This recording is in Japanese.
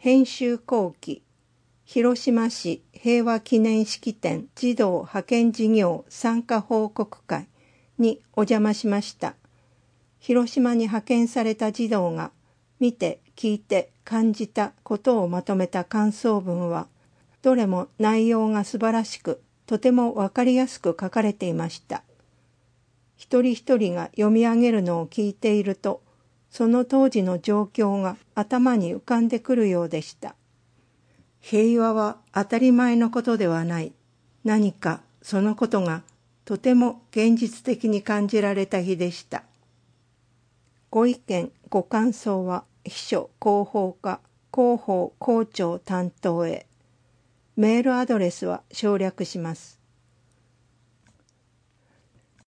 編集後期、広島市平和記念式典児童派遣事業参加報告会にお邪魔しました。広島に派遣された児童が見て聞いて感じたことをまとめた感想文は、どれも内容が素晴らしく、とてもわかりやすく書かれていました。一人一人が読み上げるのを聞いていると、その当時の状況が頭に浮かんでくるようでした。平和は当たり前のことではない。何かそのことがとても現実的に感じられた日でした。ご意見、ご感想は秘書広報課広報校長担当へ。メールアドレスは省略します。